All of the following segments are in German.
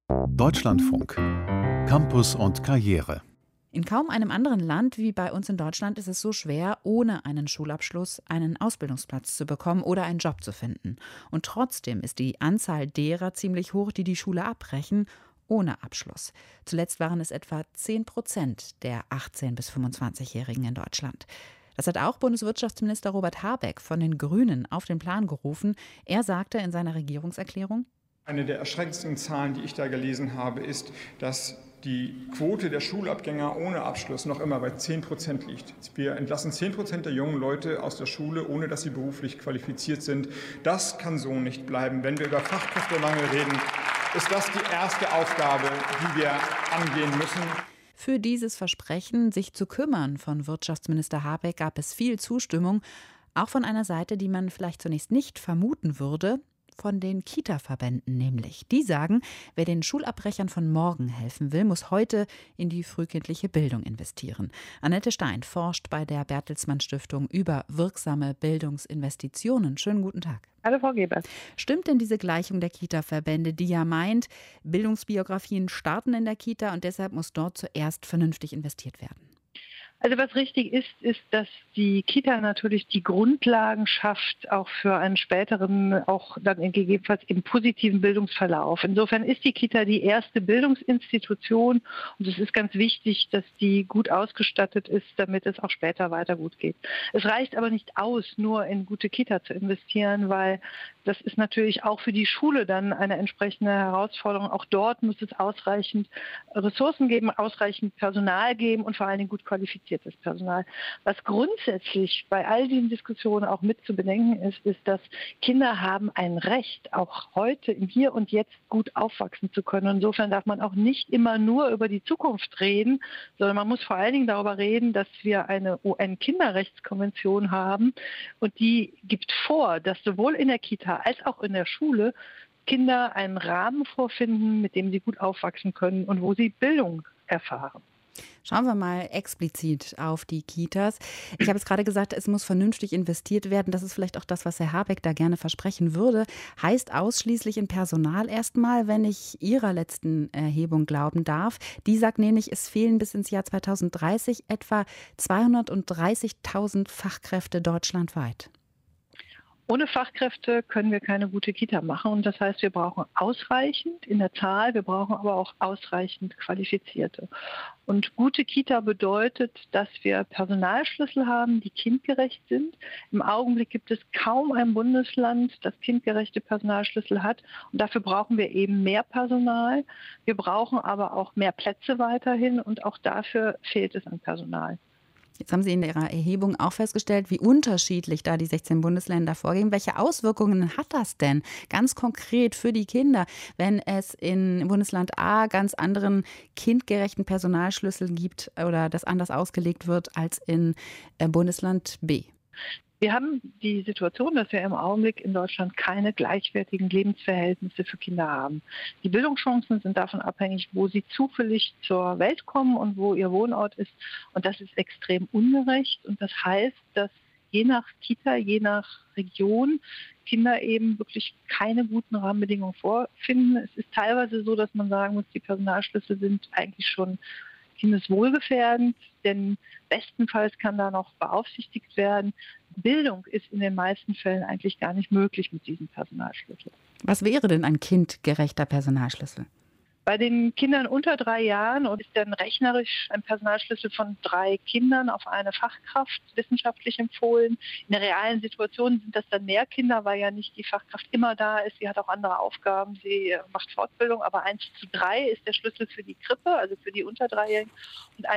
Deutschlandfunk. Campus und Karriere. In kaum einem anderen Land wie bei uns in Deutschland ist es so schwer, ohne einen Schulabschluss einen Ausbildungsplatz zu bekommen oder einen Job zu finden. Und trotzdem ist die Anzahl derer ziemlich hoch, die die Schule abbrechen, ohne Abschluss. Zuletzt waren es etwa 10% der 18- bis 25-Jährigen in Deutschland. Das hat auch Bundeswirtschaftsminister Robert Habeck von den Grünen auf den Plan gerufen. Er sagte in seiner Regierungserklärung: Eine der erschreckendsten Zahlen, die ich da gelesen habe, ist, dass die Quote der Schulabgänger ohne Abschluss noch immer bei 10% liegt. Wir entlassen 10% der jungen Leute aus der Schule, ohne dass sie beruflich qualifiziert sind. Das kann so nicht bleiben. Wenn wir über Fachkräftemangel reden, ist das die erste Aufgabe, die wir angehen müssen. Für dieses Versprechen, sich zu kümmern, von Wirtschaftsminister Habeck gab es viel Zustimmung, auch von einer Seite, die man vielleicht zunächst nicht vermuten würde, von den Kita-Verbänden nämlich. Die sagen, wer den Schulabbrechern von morgen helfen will, muss heute in die frühkindliche Bildung investieren. Annette Stein forscht bei der Bertelsmann Stiftung über wirksame Bildungsinvestitionen. Schönen guten Tag. Hallo Frau Gebers. Stimmt denn diese Gleichung der Kita-Verbände, die ja meint, Bildungsbiografien starten in der Kita und deshalb muss dort zuerst vernünftig investiert werden? Also was richtig ist, dass die Kita natürlich die Grundlagen schafft, auch für einen späteren, auch dann gegebenenfalls im positiven Bildungsverlauf. Insofern ist die Kita die erste Bildungsinstitution und es ist ganz wichtig, dass die gut ausgestattet ist, damit es auch später weiter gut geht. Es reicht aber nicht aus, nur in gute Kita zu investieren, weil das ist natürlich auch für die Schule dann eine entsprechende Herausforderung. Auch dort muss es ausreichend Ressourcen geben, ausreichend Personal geben und vor allen Dingen gut qualifiziertes Personal. Was grundsätzlich bei all diesen Diskussionen auch mit zu bedenken ist, dass Kinder haben ein Recht, auch heute im Hier und Jetzt gut aufwachsen zu können. Insofern darf man auch nicht immer nur über die Zukunft reden, sondern man muss vor allen Dingen darüber reden, dass wir eine UN-Kinderrechtskonvention haben und die gibt vor, dass sowohl in der Kita als auch in der Schule Kinder einen Rahmen vorfinden, mit dem sie gut aufwachsen können und wo sie Bildung erfahren. Schauen wir mal explizit auf die Kitas. Ich habe es gerade gesagt, es muss vernünftig investiert werden. Das ist vielleicht auch das, was Herr Habeck da gerne versprechen würde. Heißt ausschließlich in Personal erstmal, wenn ich Ihrer letzten Erhebung glauben darf. Die sagt nämlich, es fehlen bis ins Jahr 2030 etwa 230.000 Fachkräfte deutschlandweit. Ohne Fachkräfte können wir keine gute Kita machen. Und das heißt, wir brauchen ausreichend in der Zahl, wir brauchen aber auch ausreichend Qualifizierte. Und gute Kita bedeutet, dass wir Personalschlüssel haben, die kindgerecht sind. Im Augenblick gibt es kaum ein Bundesland, das kindgerechte Personalschlüssel hat. Und dafür brauchen wir eben mehr Personal. Wir brauchen aber auch mehr Plätze weiterhin. Und auch dafür fehlt es an Personal. Jetzt haben Sie in Ihrer Erhebung auch festgestellt, wie unterschiedlich da die 16 Bundesländer vorgehen. Welche Auswirkungen hat das denn ganz konkret für die Kinder, wenn es in Bundesland A ganz anderen kindgerechten Personalschlüssel gibt oder das anders ausgelegt wird als in Bundesland B? Wir haben die Situation, dass wir im Augenblick in Deutschland keine gleichwertigen Lebensverhältnisse für Kinder haben. Die Bildungschancen sind davon abhängig, wo sie zufällig zur Welt kommen und wo ihr Wohnort ist. Und das ist extrem ungerecht. Und das heißt, dass je nach Kita, je nach Region Kinder eben wirklich keine guten Rahmenbedingungen vorfinden. Es ist teilweise so, dass man sagen muss, die Personalschlüssel sind eigentlich schon kindeswohlgefährdend, denn bestenfalls kann da noch beaufsichtigt werden. Bildung ist in den meisten Fällen eigentlich gar nicht möglich mit diesem Personalschlüssel. Was wäre denn ein kindgerechter Personalschlüssel? Bei den Kindern unter 3 Jahren ist dann rechnerisch ein Personalschlüssel von 3 Kindern auf eine Fachkraft wissenschaftlich empfohlen. In der realen Situation sind das dann mehr Kinder, weil ja nicht die Fachkraft immer da ist. Sie hat auch andere Aufgaben. Sie macht Fortbildung, aber 1:3 ist der Schlüssel für die Krippe, also für die unter 3-Jährigen, und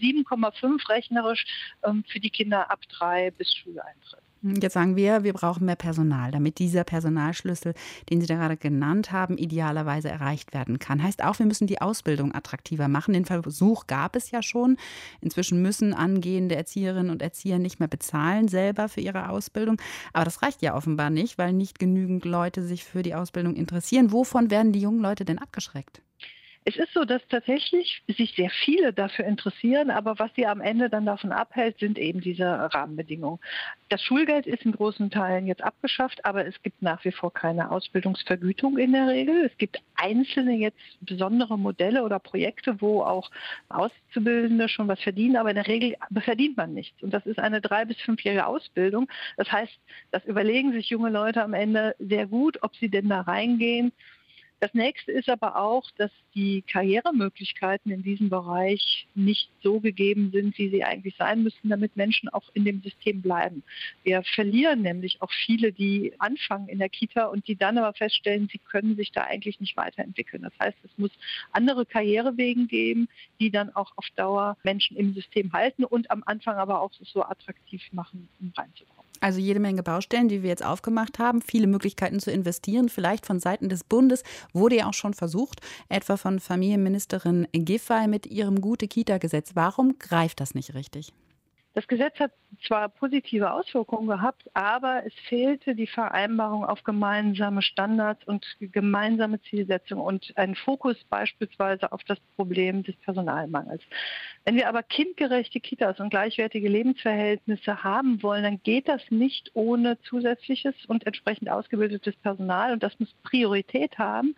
1:7,5 rechnerisch für die Kinder ab 3 bis Schuleintritt. Jetzt sagen wir brauchen mehr Personal, damit dieser Personalschlüssel, den Sie da gerade genannt haben, idealerweise erreicht werden kann. Heißt auch, wir müssen die Ausbildung attraktiver machen. Den Versuch gab es ja schon. Inzwischen müssen angehende Erzieherinnen und Erzieher nicht mehr bezahlen selber für ihre Ausbildung. Aber das reicht ja offenbar nicht, weil nicht genügend Leute sich für die Ausbildung interessieren. Wovon werden die jungen Leute denn abgeschreckt? Es ist so, dass tatsächlich sich sehr viele dafür interessieren, aber was sie am Ende dann davon abhält, sind eben diese Rahmenbedingungen. Das Schulgeld ist in großen Teilen jetzt abgeschafft, aber es gibt nach wie vor keine Ausbildungsvergütung in der Regel. Es gibt einzelne jetzt besondere Modelle oder Projekte, wo auch Auszubildende schon was verdienen, aber in der Regel verdient man nichts. Und das ist eine 3- bis 5-jährige Ausbildung. Das heißt, das überlegen sich junge Leute am Ende sehr gut, ob sie denn da reingehen. Das nächste ist aber auch, dass die Karrieremöglichkeiten in diesem Bereich nicht so gegeben sind, wie sie eigentlich sein müssten, damit Menschen auch in dem System bleiben. Wir verlieren nämlich auch viele, die anfangen in der Kita und die dann aber feststellen, sie können sich da eigentlich nicht weiterentwickeln. Das heißt, es muss andere Karrierewege geben, die dann auch auf Dauer Menschen im System halten und am Anfang aber auch so attraktiv machen, um reinzukommen. Also jede Menge Baustellen, die wir jetzt aufgemacht haben, viele Möglichkeiten zu investieren, vielleicht von Seiten des Bundes, wurde ja auch schon versucht, etwa von Familienministerin Giffey mit ihrem Gute-Kita-Gesetz. Warum greift das nicht richtig? Das Gesetz hat zwar positive Auswirkungen gehabt, aber es fehlte die Vereinbarung auf gemeinsame Standards und gemeinsame Zielsetzung und ein Fokus beispielsweise auf das Problem des Personalmangels. Wenn wir aber kindgerechte Kitas und gleichwertige Lebensverhältnisse haben wollen, dann geht das nicht ohne zusätzliches und entsprechend ausgebildetes Personal und das muss Priorität haben.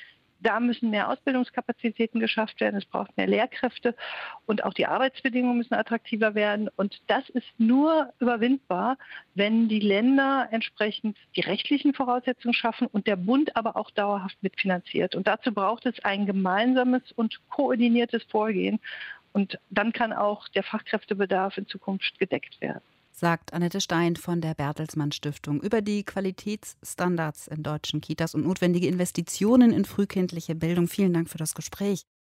Da müssen mehr Ausbildungskapazitäten geschafft werden, es braucht mehr Lehrkräfte und auch die Arbeitsbedingungen müssen attraktiver werden. Und das ist nur überwindbar, wenn die Länder entsprechend die rechtlichen Voraussetzungen schaffen und der Bund aber auch dauerhaft mitfinanziert. Und dazu braucht es ein gemeinsames und koordiniertes Vorgehen. Und dann kann auch der Fachkräftebedarf in Zukunft gedeckt werden. Sagt Annette Stein von der Bertelsmann Stiftung über die Qualitätsstandards in deutschen Kitas und notwendige Investitionen in frühkindliche Bildung. Vielen Dank für das Gespräch.